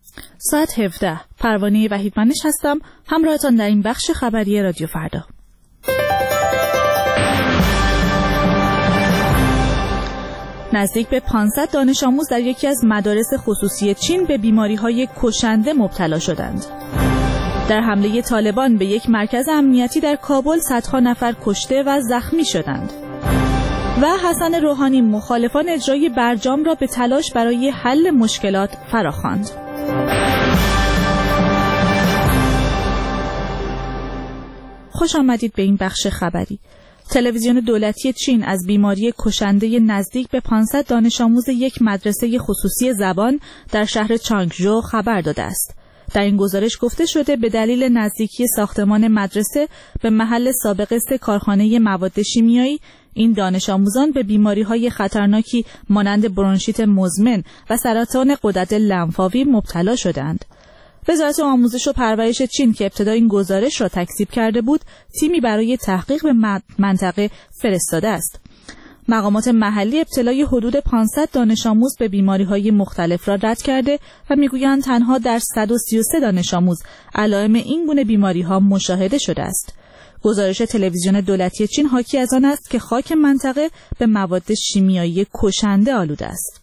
ساعت 17. پروانه وحیدمنش هستم، همراهتان در این بخش خبری رادیو فردا. نزدیک به 500 دانش آموز در یکی از مدارس خصوصی چین به بیماری‌های کشنده مبتلا شدند. در حمله طالبان به یک مرکز امنیتی در کابل صدها نفر کشته و زخمی شدند. و حسن روحانی مخالفان اجرای برجام را به تلاش برای حل مشکلات فراخواند. خوش آمدید به این بخش خبری. تلویزیون دولتی چین از بیماری کشنده نزدیک به 500 دانش آموز یک مدرسه خصوصی زبان در شهر چانگژو خبر داده است. در این گزارش گفته شده به دلیل نزدیکی ساختمان مدرسه به محل سابق 3 کارخانه مواد شیمیایی، این دانش آموزان به بیماری‌های خطرناکی مانند برونشیت مزمن و سرطان غدد لنفاوی مبتلا شدند. وزارت آموزش و پرورش چین که ابتدا این گزارش را تکذیب کرده بود، تیمی برای تحقیق به منطقه فرستاده است. مقامات محلی ابتلای حدود 500 دانش آموز به بیماری‌های مختلف را رد کرده و میگویند تنها در 133 دانش آموز علائم این گونه بیماری‌ها مشاهده شده است. گزارش تلویزیون دولتی چین حاکی از آن است که خاک منطقه به مواد شیمیایی کشنده آلوده است.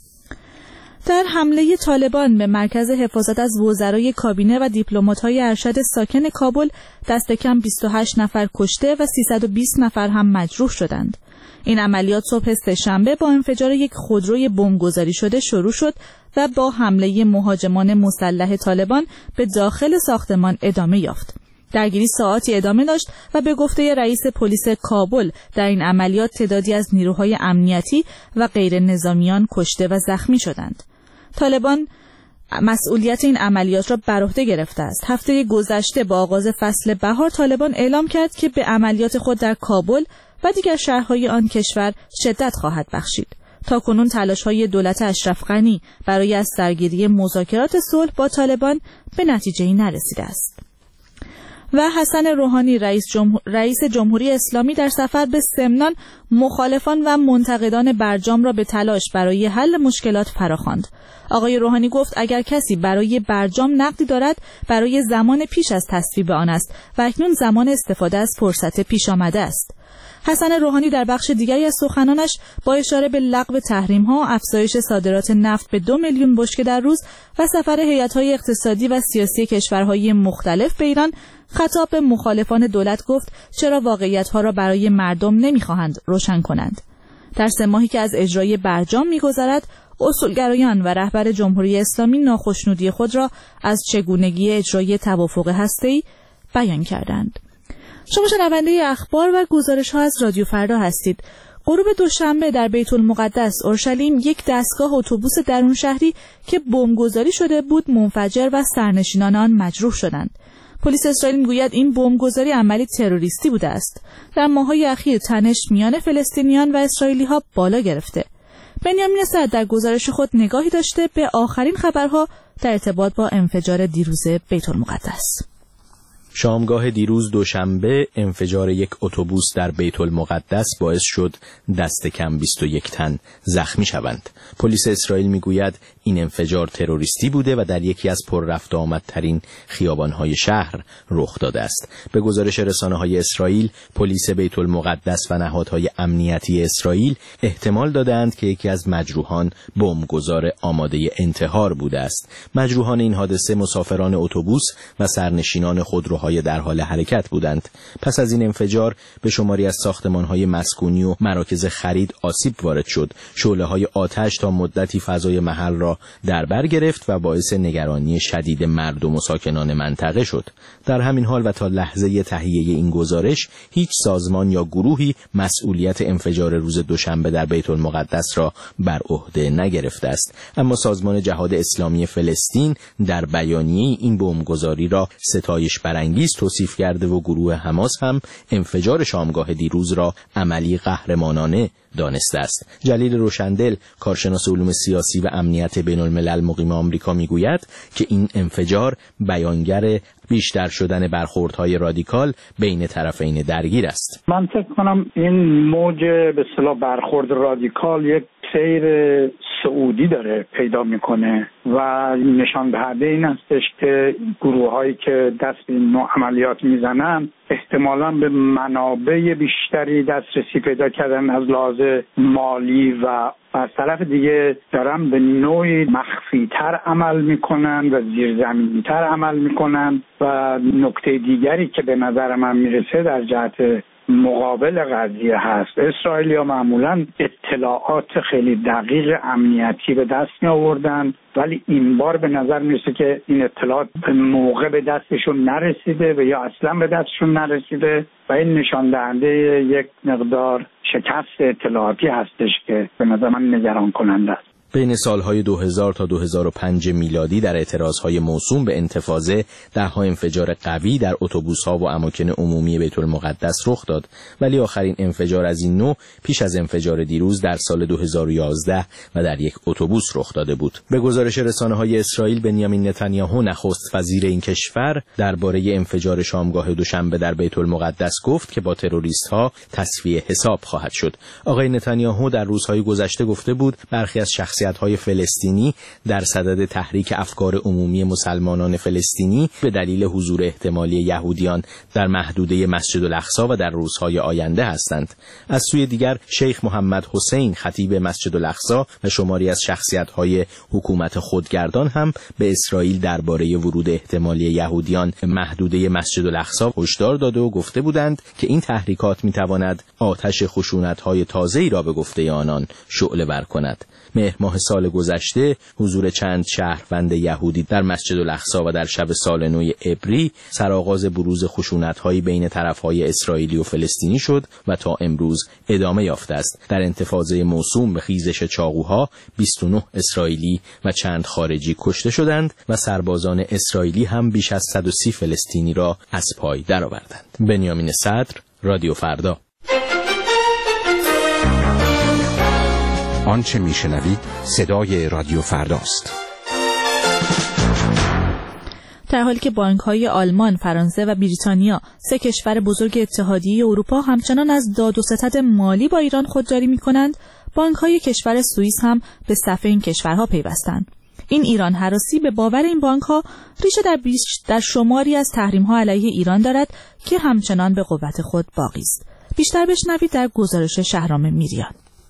در حمله طالبان به مرکز حفاظت از وزرای کابینه و دیپلمات‌های ارشد ساکن کابل دست کم 28 نفر کشته و 320 نفر هم مجروح شدند. این عملیات صبح سه‌شنبه با انفجار یک خودروی بمبگذاری شده شروع شد و با حمله مهاجمان مسلح طالبان به داخل ساختمان ادامه یافت. درگیری ساعاتی ادامه داشت و به گفته رئیس پلیس کابل در این عملیات تعدادی از نیروهای امنیتی و غیر نظامیان کشته و زخمی شدند. طالبان مسئولیت این عملیات را بر عهده گرفته است. هفته گذشته با آغاز فصل بهار طالبان اعلام کرد که به عملیات خود در کابل و دیگر شهرهای آن کشور شدت خواهد بخشید. تاکنون تلاش‌های دولت اشرف غنی برای از سرگیری مذاکرات صلح با طالبان به نتیجه‌ای نرسیده است. و حسن روحانی رئیس جمهوری اسلامی در سفر به سمنان مخالفان و منتقدان برجام را به تلاش برای حل مشکلات فراخواند. آقای روحانی گفت اگر کسی برای برجام نقدی دارد برای زمان پیش از تصویب آن است و اکنون زمان استفاده از فرصت پیش آمده است. حسن روحانی در بخش دیگری از سخنانش با اشاره به لغو تحریم‌ها، افزایش صادرات نفت به 2 میلیون بشکه در روز و سفر هیئت‌های اقتصادی و سیاسی کشورهای مختلف به ایران خطاب به مخالفان دولت گفت چرا واقعیت‌ها را برای مردم نمی‌خواهند روشن کنند. در 3 ماهی که از اجرای برجام می‌گذرد، اصولگرایان و رهبر جمهوری اسلامی ناخشنودی خود را از چگونگی اجرای توافق هسته‌ای بیان کردند. شما شنونده اخبار و گزارش‌ها از رادیو فردا هستید. غروب دوشنبه در بیت المقدس اورشلیم یک دستگاه اتوبوس درون شهری که بمبگذاری شده بود منفجر و سرنشینان آن مجروح شدند. پلیس اسرائیل میگوید این بمبگذاری عملی تروریستی بوده است. در ماه‌های اخیر تنش میان فلسطینیان و اسرائیلی‌ها بالا گرفته. بنیامین سعد در گزارش خود نگاهی داشته به آخرین خبرها در ارتباط با انفجار دیروز بیت المقدس. شامگاه دیروز دوشنبه انفجار یک اتوبوس در بیت المقدس باعث شد دست کم 21 تن زخمی شوند. پلیس اسرائیل میگوید این انفجار تروریستی بوده و در یکی از پر رفت و آمدترین خیابان‌های شهر رخ داده است. به گزارش رسانه‌های اسرائیل، پلیس بیت المقدس و نهادهای امنیتی اسرائیل احتمال دادند که یکی از مجروحان بمبگذار آماده انتحار بوده است. مجروحان این حادثه مسافران اتوبوس و سرنشینان خودروهای در حال حرکت بودند. پس از این انفجار به شماری از ساختمان‌های مسکونی و مراکز خرید آسیب وارد شد. شعله‌های آتش تا مدتی فضای محل را در بر گرفت و باعث نگرانی شدید مردم و ساکنان منطقه شد. در همین حال و تا لحظه تهیه این گزارش هیچ سازمان یا گروهی مسئولیت انفجار روز دوشنبه در بیت المقدس را بر عهده نگرفته است. اما سازمان جهاد اسلامی فلسطین در بیانیه این بمبگذاری را ستایش برانگیز توصیف کرده و گروه حماس هم انفجار شامگاه دیروز را عملی قهرمانانه دانسته است. جلیل روشندل، کارشناس علوم سیاسی و امنیت بین الملل مقیم آمریکا میگوید که این انفجار بیانگر بیشتر شدن برخوردهای رادیکال بین طرفین درگیر است. من فکر کنم این موج به اصطلاح برخورد رادیکال یک سیر سعودی داره پیدا میکنه و نشان دهنده این هستش که گروه‌هایی که دست به این نوع عملیات میزنن احتمالاً به منابع بیشتری دسترسی پیدا کردن از لحاظ مالی و از طرف دیگه دارن به نوعی مخفی‌تر عمل میکنن و زیرزمینی‌تر عمل میکنن. و نکته دیگری که به نظر من میرسه در جهت مقابل قضیه هست، اسرائیلی‌ها معمولاً اطلاعات خیلی دقیق امنیتی به دست می آوردن، ولی این بار به نظر میرسه که این اطلاعات به موقع به دستشون نرسیده و یا اصلا به دستشون نرسیده و این نشان دهنده یک مقدار شکست اطلاعاتی هستش که به نظر من نگران کننده است. بین سالهای 2000 تا 2005 میلادی در اعتراضهای موسوم به انتفاضه ده‌ها انفجار قوی در اتوبوس‌ها و اماکن عمومی بیت المقدس رخ داد، ولی آخرین انفجار از این نوع پیش از انفجار دیروز در سال 2011 و در یک اتوبوس رخ داده بود. به گزارش رسانه‌های اسرائیل، بنیامین نتانیاهو نخست وزیر این کشور درباره انفجار شامگاه دوشنبه در بیت المقدس گفت که با تروریست‌ها تصفیه حساب خواهد شد. آقای نتانیاهو در روزهای گذشته گفته بود برخی از شخصیت‌های فلسطینی در صدد تحریک افکار عمومی مسلمانان فلسطینی به دلیل حضور احتمالی یهودیان در محدوده مسجد الاقصی و در روزهای آینده هستند. از سوی دیگر شیخ محمد حسین خطیب مسجد الاقصی و شماری از شخصیت‌های حکومت خودگردان هم به اسرائیل درباره ورود احتمالی یهودیان به محدوده مسجد الاقصی هشدار داده و گفته بودند که این تحریکات می‌تواند آتش خشونت‌های تازه‌ای را به گفته آنان شعله‌ور کند. مهر ماه سال گذشته حضور چند شهروند یهودی در مسجد الاقصی و در شب سال نو عبری سرآغاز بروز خشونت‌های بین طرف‌های اسرائیلی و فلسطینی شد و تا امروز ادامه یافته است. در انتفاضه موسوم به خیزش چاقوها 29 اسرائیلی و چند خارجی کشته شدند و سربازان اسرائیلی هم بیش از 130 فلسطینی را از پای درآوردند. بنیامین صدر، رادیو فردا. آنچه میشنوید صدای رادیو فرداست. در حالی که بانک‌های آلمان، فرانسه و بریتانیا، سه کشور بزرگ اتحادیه اروپا، همچنان از داد و ستد مالی با ایران خودداری می‌کنند، بانک‌های کشور سوئیس هم به صف این کشورها پیوستند. این ایران هراسی به باور این بانک‌ها ریشه در شماری از تحریم‌ها علیه ایران دارد که همچنان به قوت خود باقی است. بیشتر بشنوید در گزارش شهرام میریان.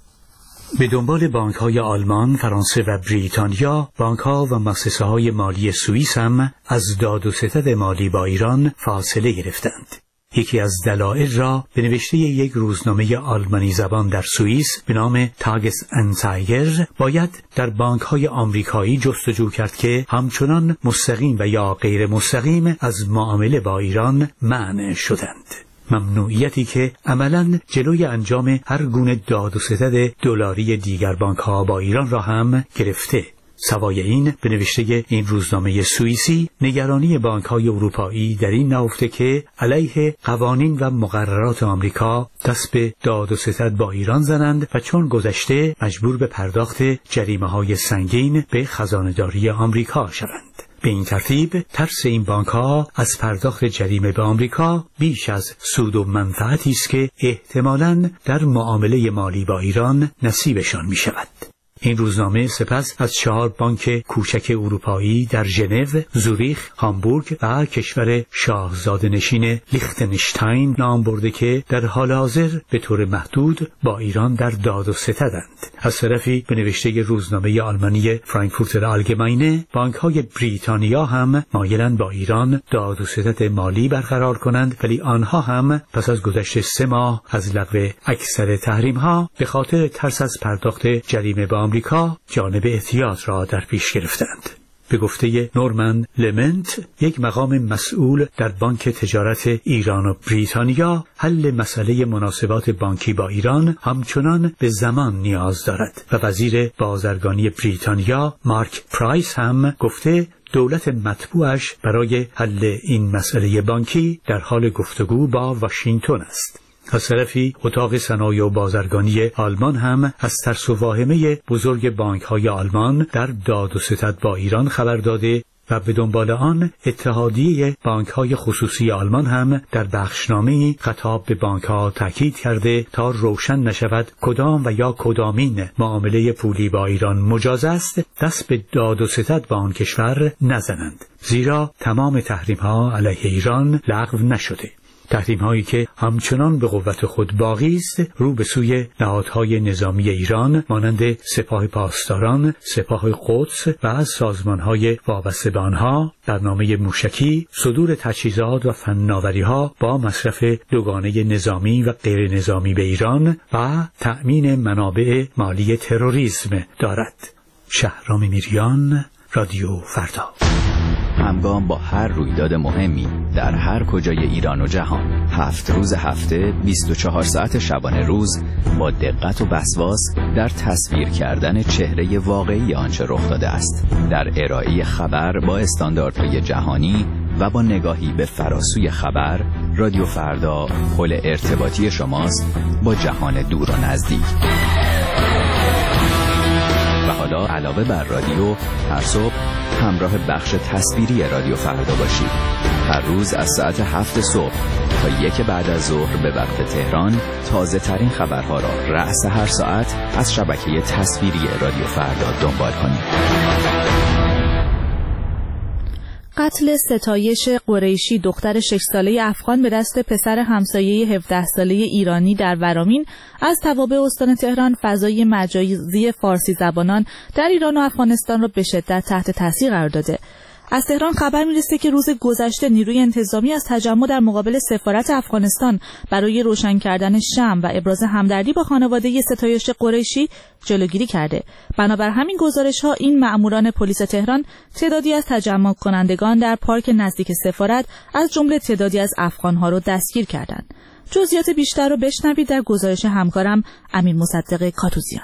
به دنبال بانک‌های آلمان، فرانسه و بریتانیا، بانک‌ها و مؤسسه‌های مالی سوئیس هم از داد و ستد مالی با ایران فاصله گرفتند. یکی از دلایل را به نوشته یک روزنامه آلمانی زبان در سوئیس به نام تاگس انزایگر باید در بانک‌های آمریکایی جستجو کرد که همچنان مستقیم و یا غیر مستقیم از معامله با ایران منع شدند. ممنوعیتی که عملاً جلوی انجام هر گونه داد و ستد دلاری دیگر بانک‌ها با ایران را هم گرفته. سوای این، به نوشته این روزنامه سوئیسی، نگرانی بانک‌های اروپایی در این نهفته که علیه قوانین و مقررات آمریکا دست به داد و ستد با ایران زنند و چون گذشته مجبور به پرداخت جریمه‌های سنگین به خزانه‌داری آمریکا شوند. به این ترتیب ترس این بانک‌ها از پرداخت جریمه به آمریکا بیش از سود و منفعتی است که احتمالاً در معامله مالی با ایران نصیبشان می‌شود. این روزنامه سپس از 4 بانک کوچک اروپایی در ژنو، زوریخ، هامبورگ و کشور شاهزاده نشین لیختنشتاین نام برده که در حال حاضر به طور محدود با ایران در داد و ستدند. از طرفی به نوشته روزنامه آلمانی فرانکفورتر آلگماینه، بانک‌های بریتانیا هم مایلند با ایران داد و ستد مالی برقرار کنند، ولی آنها هم پس از گذشت 3 ماه از لغو اکثر تحریم‌ها به خاطر ترس از پرداخت جریمه به آمریکا جانب احتیاط را در پیش گرفتند. به گفته نورمن لمنت، یک مقام مسئول در بانک تجارت ایران و بریتانیا، حل مسئله مناسبات بانکی با ایران همچنان به زمان نیاز دارد و وزیر بازرگانی بریتانیا مارک پرایس هم گفته دولت مطبوعش برای حل این مسئله بانکی در حال گفتگو با واشنگتن است. از طرفی اتاق صنایع و بازرگانی آلمان هم از ترس و واهمه بزرگ بانک‌های آلمان در داد و ستد با ایران خبر داده و به دنبال آن اتحادیه بانک‌های خصوصی آلمان هم در بخشنامه‌ای خطاب به بانک‌ها تاکید کرده تا روشن نشود کدام و یا کدامین معامله پولی با ایران مجاز است دست به داد و ستد با آن کشور نزنند، زیرا تمام تحریم‌ها علیه ایران لغو نشده. تحریم‌هایی که همچنان به قوت خود باقی است رو به سوی نهادهای نظامی ایران مانند سپاه پاسداران، سپاه قدس و از سازمان‌های وابسته به آنها، برنامه موشکی، صدور تجهیزات و فناوری‌ها با مصرف دوگانه نظامی و غیر نظامی به ایران و تأمین منابع مالی تروریسم دارد. شهرام میریان، رادیو فردا. همگام با هر رویداد مهمی در هر کجای ایران و جهان، 7 روز هفته 24 ساعت شبانه روز با دقت و وسواس در تصویر کردن چهره واقعی آنچه رخ داده است، در ارائه خبر با استانداردهای جهانی و با نگاهی به فراسوی خبر، رادیو فردا پل ارتباطی شماست با جهان دور و نزدیک. و حالا علاوه بر رادیو، هر صبح همراه بخش تصویری رادیو فردا باشید. هر روز از ساعت 7 صبح تا 1 بعد از ظهر به وقت تهران تازه ترین خبرها را رأس هر ساعت از شبکه تصویری رادیو فردا دنبال کنید. قتل ستایش قریشی، دختر 6 ساله افغان به دست پسر همسایه 17 ساله ایرانی در ورامین از توابع استان تهران فضای مجازی فارسی زبانان در ایران و افغانستان را به شدت تحت تاثیر قرار داده. از تهران خبر میرسه که روز گذشته نیروی انتظامی از تجمع در مقابل سفارت افغانستان برای روشن کردن شمع و ابراز همدردی با خانواده ستایش قریشی جلوگیری کرده. بنابر همین گزارش‌ها این مأموران پلیس تهران تعدادی از تجمع کنندگان در پارک نزدیک سفارت از جمله تعدادی از افغان‌ها را دستگیر کردند. جزئیات بیشتر رو بشنوید در گزارش همکارم امیر مصدق کاتوزیان.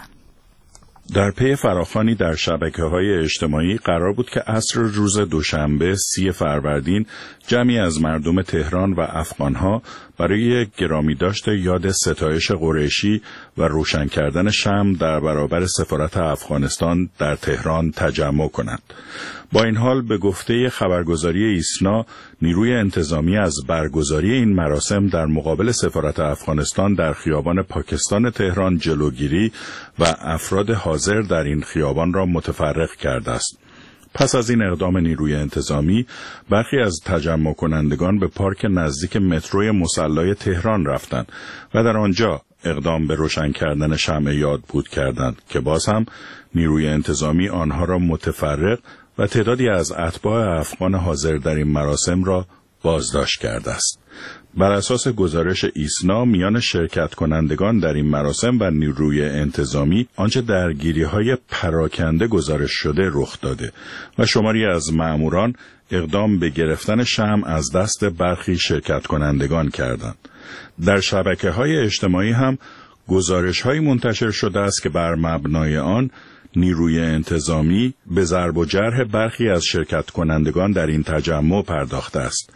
در پی فراخوانی در شبکه‌های اجتماعی قرار بود که عصر روز دوشنبه 30 فروردین جمعی از مردم تهران و افغان‌ها برای گرامی داشت یاد ستایش قریشی و روشن کردن شمع در برابر سفارت افغانستان در تهران تجمع کنند. با این حال به گفته خبرگزاری ایسنا، نیروی انتظامی از برگزاری این مراسم در مقابل سفارت افغانستان در خیابان پاکستان تهران جلوگیری و افراد حاضر در این خیابان را متفرق کرده است. پس از این اقدام نیروی انتظامی، برخی از تجمع کنندگان به پارک نزدیک متروی مصلی تهران رفتند و در آنجا اقدام به روشن کردن شمع یاد بود کردند که باز هم نیروی انتظامی آنها را متفرق و تعدادی از اتباع افغان حاضر در این مراسم را بازداشت کرده است. بر اساس گزارش ایسنا، میان شرکت کنندگان در این مراسم و نیروی انتظامی آنچه درگیری‌های پراکنده گزارش شده رخ داده و شماری از مأموران اقدام به گرفتن شمع از دست برخی شرکت کنندگان کردند. در شبکه‌های اجتماعی هم گزارش‌هایی منتشر شده است که بر مبنای آن نیروی انتظامی به ضرب و جرح برخی از شرکت کنندگان در این تجمع پرداخته است.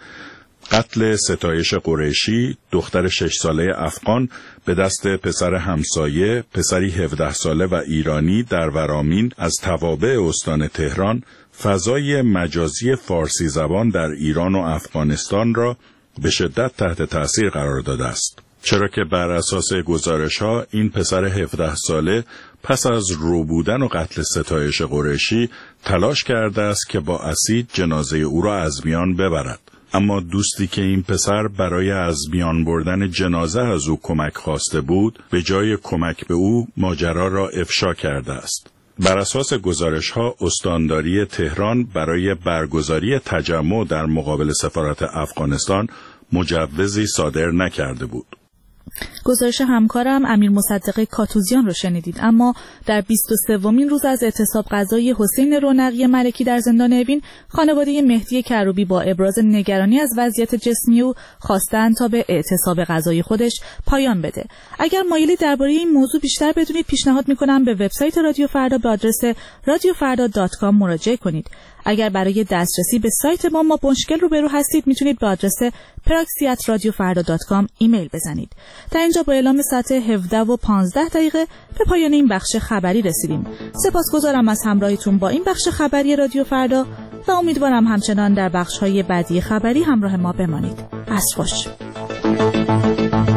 قتل ستایش قریشی، دختر 6 ساله افغان به دست پسر همسایه، پسری 17 ساله و ایرانی در ورامین از توابع استان تهران، فضای مجازی فارسی زبان در ایران و افغانستان را به شدت تحت تأثیر قرار داده است. چرا که بر اساس گزارش‌ها این پسر 17 ساله پس از روبودن و قتل ستایش قریشی تلاش کرده است که با اسید جنازه او را از میان ببرد. اما دوستی که این پسر برای از میان بردن جنازه از او کمک خواسته بود، به جای کمک به او ماجرا را افشا کرده است. بر اساس گزارش‌ها استانداری تهران برای برگزاری تجمع در مقابل سفارت افغانستان مجوزی صادر نکرده بود. گزارش همکارم امیر مصدق کاتوزیان رو شنیدید. اما در 23مین روز از اعتصاب قضایی حسین رونقی ملکی در زندان اوین، خانواده مهدی کروبی با ابراز نگرانی از وضعیت جسمی او خواستند تا به اعتصاب قضایی خودش پایان بده. اگر مایلی درباره این موضوع بیشتر بدونید، پیشنهاد میکنم به وبسایت رادیو فردا به آدرس radiofarda.com مراجعه کنید. اگر برای دسترسی به سایت ما مشکل روبرو هستید میتونید به آدرس praxi@radiofarda.com ایمیل بزنید. در اینجا با اعلام ساعت 17:15 به پایان این بخش خبری رسیدیم. سپاسگزارم از همراهیتون با این بخش خبری رادیو فردا و امیدوارم همچنان در بخش‌های بعدی خبری همراه ما بمانید. عصر خوش.